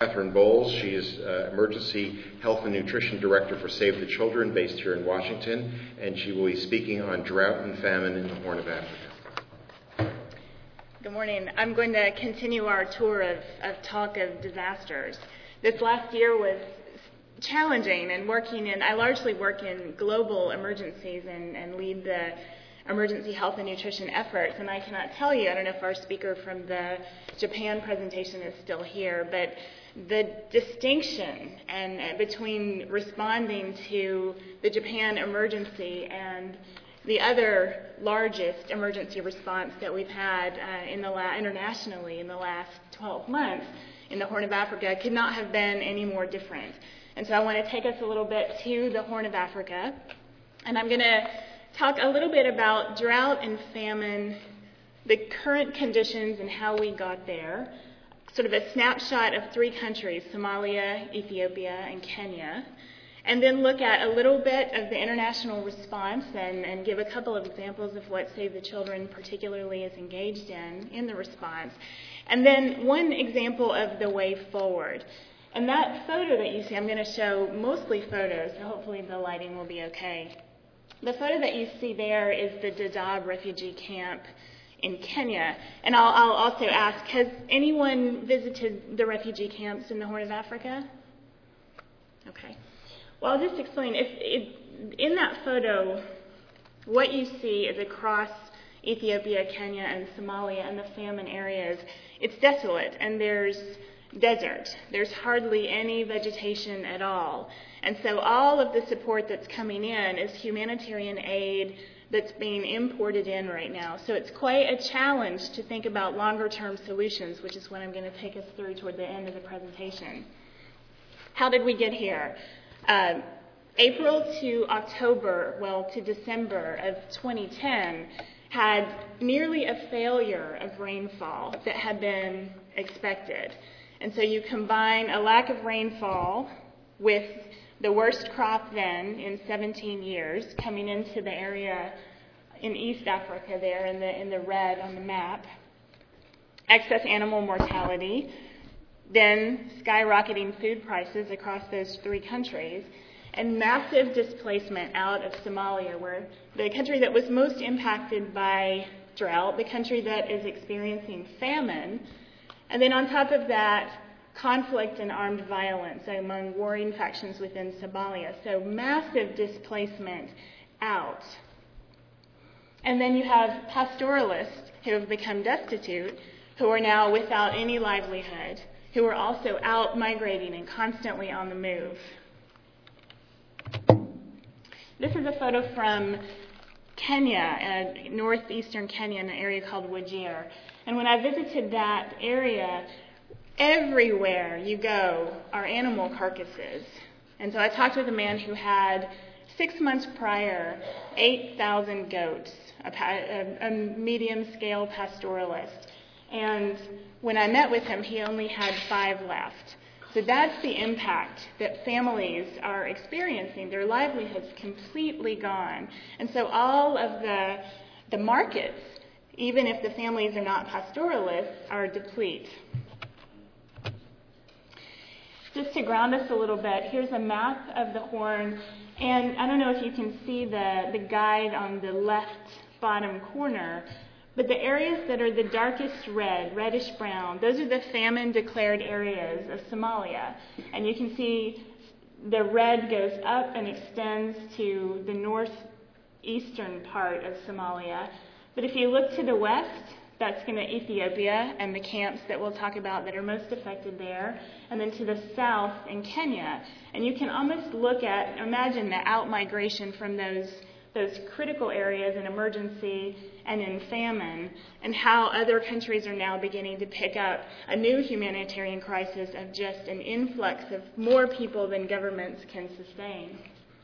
Catherine Bowles. She is Emergency Health and Nutrition Director for Save the Children, based here in Washington, and she will be speaking on drought and famine in the Horn of Africa. Good morning. I'm going to continue our tour of talk of disasters. This last year was challenging, and I largely work in global emergencies and lead the emergency health and nutrition efforts. And I cannot tell you, I don't know if our speaker from the Japan presentation is still here, but the distinction between responding to the Japan emergency and the other largest emergency response that we've had internationally in the last 12 months in the Horn of Africa could not have been any more different. And so I want to take us a little bit to the Horn of Africa, and I'm going to talk a little bit about drought and famine, the current conditions and how we got there, sort of a snapshot of three countries, Somalia, Ethiopia, and Kenya, and then look at a little bit of the international response and give a couple of examples of what Save the Children particularly is engaged in the response, and then one example of the way forward. And that photo that you see, I'm going to show mostly photos, so hopefully the lighting will be okay. The photo that you see there is the Dadaab refugee camp in Kenya. And I'll also ask, has anyone visited the refugee camps in the Horn of Africa? Okay. Well, I'll just explain. In that photo, what you see is across Ethiopia, Kenya, and Somalia and the famine areas, it's desolate, and there's desert. There's hardly any vegetation at all. And so all of the support that's coming in is humanitarian aid that's being imported in right now. So it's quite a challenge to think about longer-term solutions, which is what I'm going to take us through toward the end of the presentation. How did we get here? April to December of 2010 had nearly a failure of rainfall that had been expected. And so you combine a lack of rainfall with the worst crop then in 17 years coming into the area in East Africa there in the red on the map, excess animal mortality, then skyrocketing food prices across those three countries, and massive displacement out of Somalia, where the country that was most impacted by drought, the country that is experiencing famine, and then on top of that, conflict and armed violence among warring factions within Somalia. So massive displacement out. And then you have pastoralists who have become destitute, who are now without any livelihood, who are also out migrating and constantly on the move. This is a photo from Kenya, northeastern Kenya, in an area called Wajir. And when I visited that area, everywhere you go are animal carcasses. And so I talked with a man who had 6 months prior 8,000 goats, a medium-scale pastoralist. And when I met with him, he only had 5 left. So that's the impact that families are experiencing. Their livelihoods completely gone. And so all of the markets, even if the families are not pastoralists, are deplete. Just to ground us a little bit, here's a map of the Horn, and I don't know if you can see the guide on the left bottom corner, but the areas that are the darkest red, reddish-brown, those are the famine-declared areas of Somalia. And you can see the red goes up and extends to the northeastern part of Somalia. But if you look to the west, that's going to Ethiopia and the camps that we'll talk about that are most affected there, and then to the south in Kenya. And you can almost imagine the out-migration from those critical areas in emergency and in famine, and how other countries are now beginning to pick up a new humanitarian crisis of just an influx of more people than governments can sustain.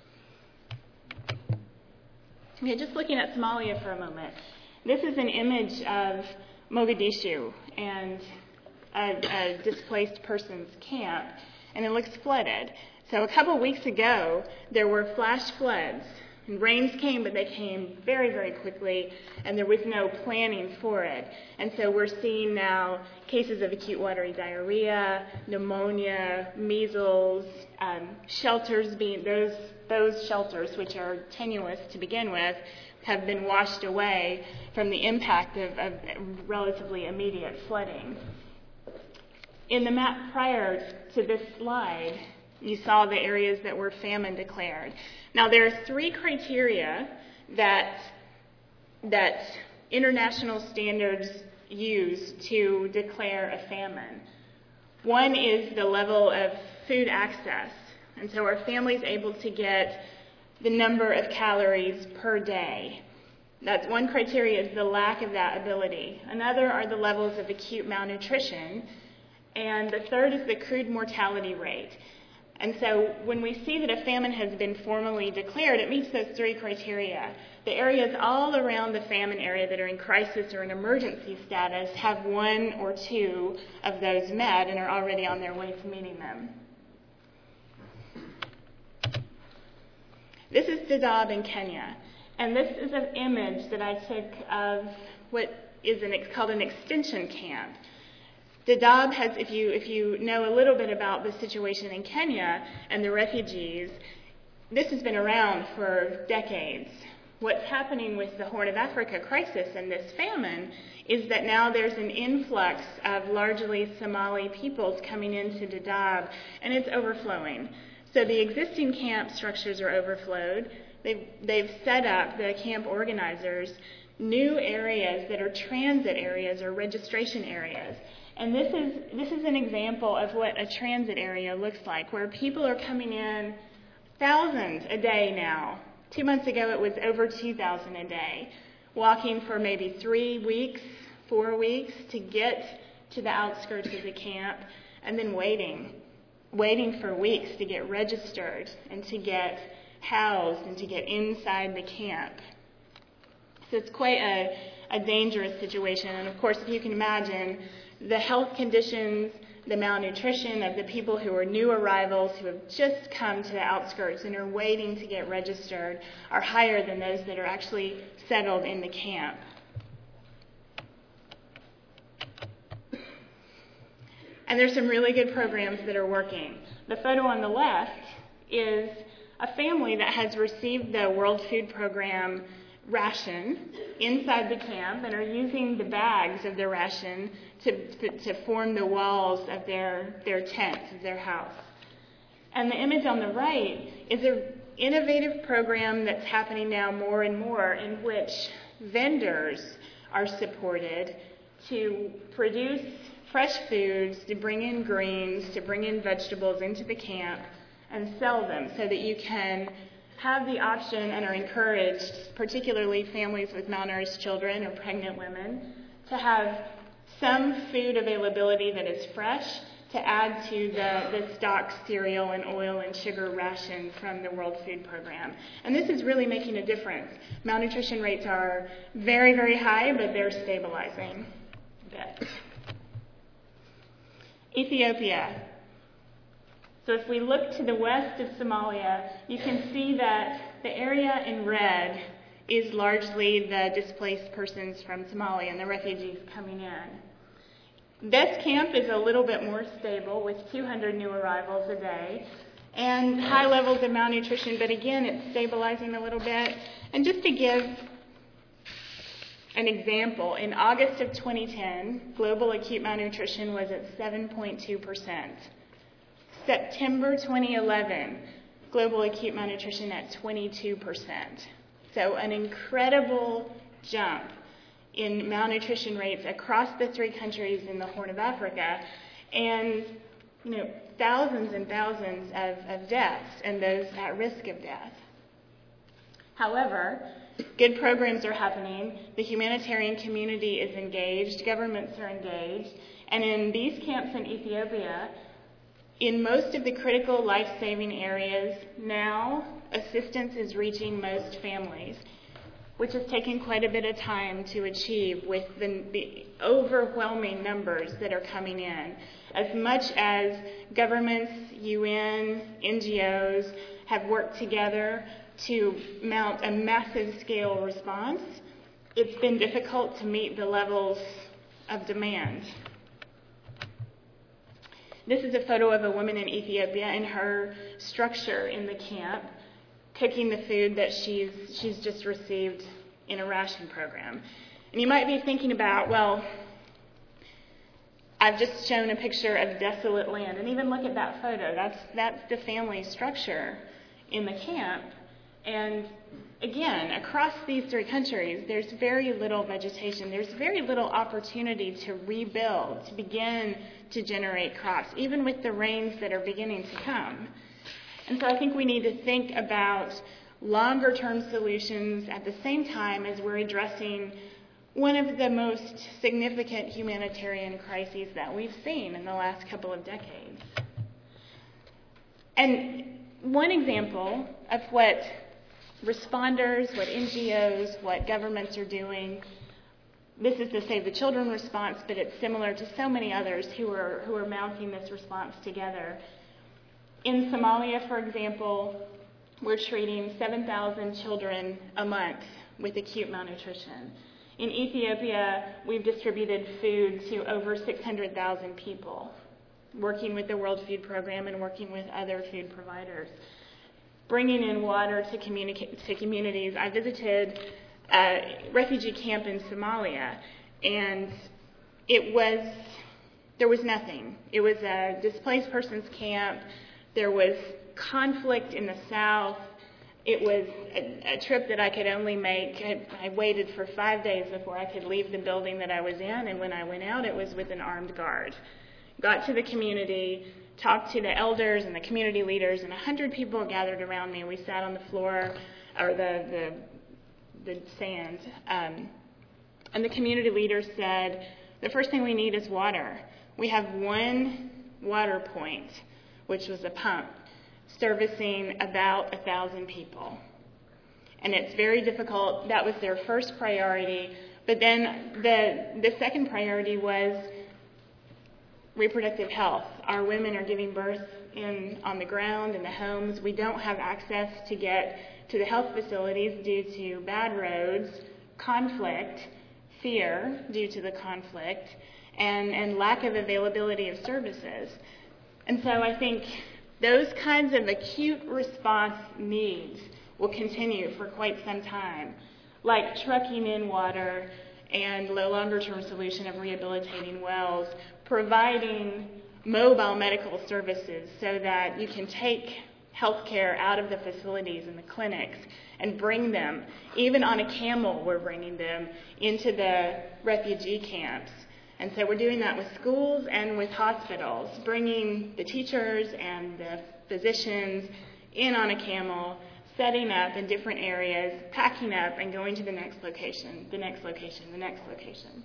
Okay, just looking at Somalia for a moment. This is an image of Mogadishu and a displaced persons camp, and it looks flooded. So a couple weeks ago, there were flash floods And rains came, but they came very, very quickly, and there was no planning for it. And so we're seeing now cases of acute watery diarrhea, pneumonia, measles, shelters being, those shelters, which are tenuous to begin with, have been washed away from the impact of relatively immediate flooding. In the map prior to this slide, you saw the areas that were famine declared. Now, there are 3 criteria that international standards use to declare a famine. One is the level of food access. And so are families able to get the number of calories per day? That's one criteria, is the lack of that ability. Another are the levels of acute malnutrition. And the third is the crude mortality rate. And so when we see that a famine has been formally declared, it meets those 3 criteria. The areas all around the famine area that are in crisis or in emergency status have 1 or 2 of those met and are already on their way to meeting them. This is Dadaab in Kenya. And this is an image that I took of what is called an extension camp. Dadaab has, if you know a little bit about the situation in Kenya and the refugees, this has been around for decades. What's happening with the Horn of Africa crisis and this famine is that now there's an influx of largely Somali peoples coming into Dadaab, and it's overflowing. So the existing camp structures are overflowed. They've set up, the camp organizers, new areas that are transit areas or registration areas. And this is an example of what a transit area looks like, where people are coming in thousands a day now. 2 months ago, it was over 2,000 a day, walking for maybe 3 weeks, 4 weeks to get to the outskirts of the camp, and then waiting for weeks to get registered and to get housed and to get inside the camp. So it's quite a dangerous situation. And of course, if you can imagine, the health conditions, the malnutrition of the people who are new arrivals who have just come to the outskirts and are waiting to get registered are higher than those that are actually settled in the camp. And there's some really good programs that are working. The photo on the left is a family that has received the World Food Program ration inside the camp and are using the bags of the ration to form the walls of their tents, of their house. And the image on the right is an innovative program that's happening now more and more, in which vendors are supported to produce fresh foods, to bring in greens, to bring in vegetables into the camp and sell them, so that you can have the option and are encouraged, particularly families with malnourished children or pregnant women, to have some food availability that is fresh to add to the stock cereal and oil and sugar ration from the World Food Program. And this is really making a difference. Malnutrition rates are very, very high, but they're stabilizing a bit. Ethiopia. So if we look to the west of Somalia, you can see that the area in red is largely the displaced persons from Somalia and the refugees coming in. This camp is a little bit more stable, with 200 new arrivals a day and high levels of malnutrition, but again, it's stabilizing a little bit. And just to give an example, in August of 2010, global acute malnutrition was at 7.2%. September 2011, global acute malnutrition at 22%. So an incredible jump in malnutrition rates across the 3 countries in the Horn of Africa, and thousands and thousands of deaths and those at risk of death. However, good programs are happening. The humanitarian community is engaged. Governments are engaged. And in these camps in Ethiopia, in most of the critical life-saving areas, now assistance is reaching most families, which has taken quite a bit of time to achieve with the overwhelming numbers that are coming in. As much as governments, UN, NGOs have worked together to mount a massive scale response, it's been difficult to meet the levels of demand. This is a photo of a woman in Ethiopia and her structure in the camp, cooking the food that she's just received in a ration program. And you might be thinking about, well, I've just shown a picture of desolate land, and even look at that photo. That's the family structure in the camp. And again, across these three countries, there's very little vegetation. There's very little opportunity to rebuild, to begin to generate crops, even with the rains that are beginning to come. And so I think we need to think about longer-term solutions at the same time as we're addressing one of the most significant humanitarian crises that we've seen in the last couple of decades. And one example of what responders, what NGOs, what governments are doing, this is the Save the Children response, but it's similar to so many others who are mounting this response together. In Somalia, for example, we're treating 7,000 children a month with acute malnutrition. In Ethiopia, we've distributed food to over 600,000 people, working with the World Food Program and working with other food providers. Bringing in water to communities. I visited a refugee camp in Somalia, and there was nothing. It was a displaced persons camp. There was conflict in the south. It was a trip that I could only make. I waited for 5 days before I could leave the building that I was in, and when I went out, it was with an armed guard. Got to the community, talked to the elders and the community leaders, and 100 people gathered around me. We sat on the floor, or the sand, and the community leader said, the first thing we need is water. We have one water point, which was a pump, servicing about 1,000 people. And it's very difficult. That was their first priority. But then the second priority was reproductive health. Our women are giving birth on the ground, in the homes. We don't have access to get to the health facilities due to bad roads, conflict, fear due to the conflict, and lack of availability of services. And so I think those kinds of acute response needs will continue for quite some time, like trucking in water and the longer-term solution of rehabilitating wells, providing mobile medical services so that you can take healthcare out of the facilities and the clinics and bring them, even on a camel, we're bringing them into the refugee camps. And so we're doing that with schools and with hospitals, bringing the teachers and the physicians in on a camel, setting up in different areas, packing up and going to the next location, the next location, the next location.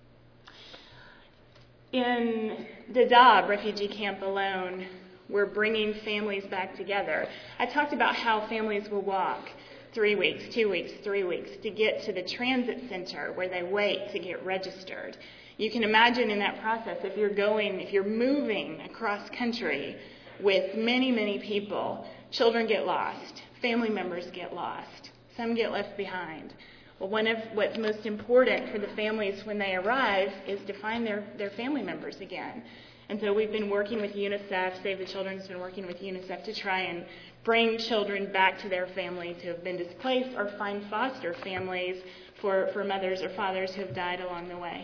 In Dadaab refugee camp alone, we're bringing families back together. I talked about how families will walk 3 weeks, 2 weeks, 3 weeks to get to the transit center where they wait to get registered. You can imagine in that process, if you're moving across country with many, many people, children get lost, family members get lost, some get left behind. Well, one of what's most important for the families when they arrive is to find their family members again. And so we've been working with UNICEF, Save the Children has been working with UNICEF to try and bring children back to their families who have been displaced or find foster families for mothers or fathers who have died along the way.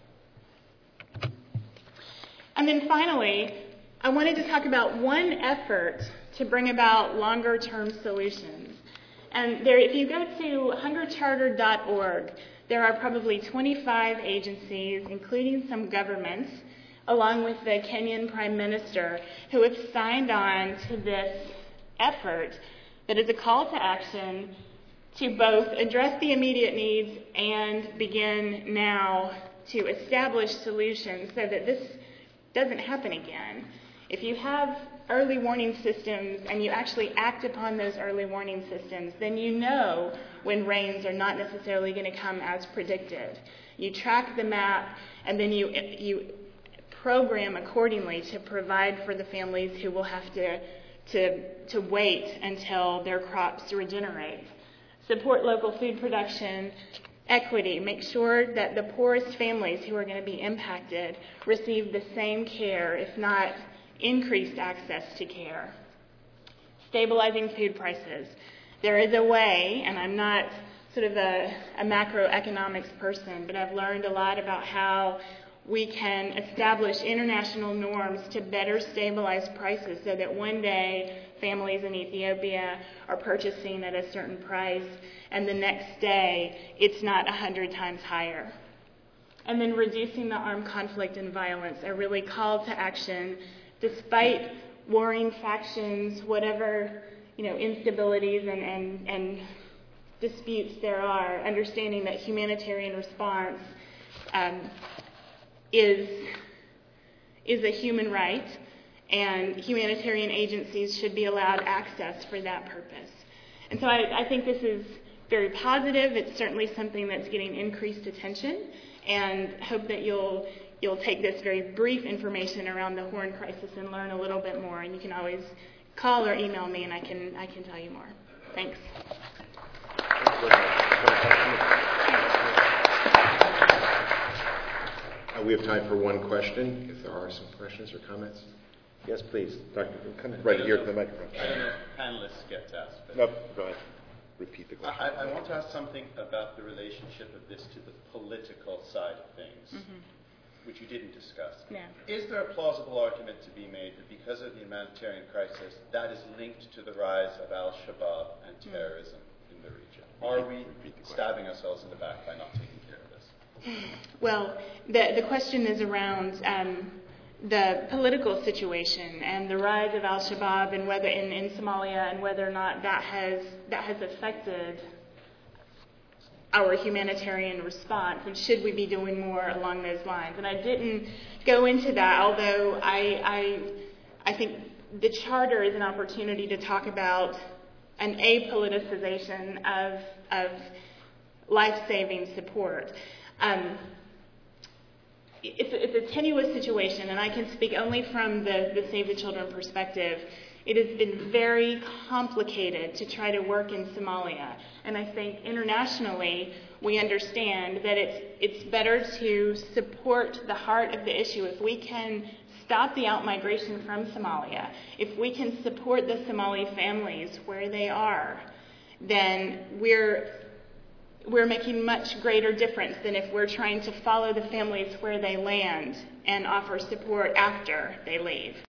And then finally, I wanted to talk about one effort to bring about longer-term solutions. And if you go to hungercharter.org, there are probably 25 agencies, including some governments, along with the Kenyan Prime Minister, who have signed on to this effort that is a call to action to both address the immediate needs and begin now to establish solutions so that this doesn't happen again. If you have early warning systems and you actually act upon those early warning systems, then you know when rains are not necessarily going to come as predicted. You track the map and then you program accordingly to provide for the families who will have to to wait until their crops regenerate. Support local food production, equity, make sure that the poorest families who are going to be impacted receive the same care, if not increased access to care. Stabilizing food prices. There is a way, and I'm not sort of a macroeconomics person, but I've learned a lot about how we can establish international norms to better stabilize prices so that one day families in Ethiopia are purchasing at a certain price and the next day it's not 100 times higher. And then reducing the armed conflict and violence, a really call to action despite warring factions, whatever instabilities and disputes there are, understanding that humanitarian response is a human right, and humanitarian agencies should be allowed access for that purpose. And so I think this is very positive. It's certainly something that's getting increased attention, and hope that you'll take this very brief information around the Horn crisis and learn a little bit more. And you can always call or email me, and I can tell you more. Thanks. We have time for one question, if there are some questions or comments. Yes, please. Dr. Come right here to the microphone. I don't know if panelists get to ask. But no, go ahead. Repeat the question. I want to ask something about the relationship of this to the political side of things, which you didn't discuss. No. Is there a plausible argument to be made that because of the humanitarian crisis, that is linked to the rise of al-Shabaab and terrorism in the region? Are we stabbing ourselves in the back by not taking care of this? Well, the question is around the political situation and the rise of al-Shabaab and whether in Somalia, and whether or not that has affected our humanitarian response, and should we be doing more along those lines. And I didn't go into that, although I think the charter is an opportunity to talk about an apoliticization of life-saving support. It's a tenuous situation, and I can speak only from the Save the Children perspective. It has been very complicated to try to work in Somalia, and I think internationally we understand that it's better to support the heart of the issue. If we can stop the outmigration from Somalia, if we can support the Somali families where they are, then we're making much greater difference than if we're trying to follow the families where they land and offer support after they leave.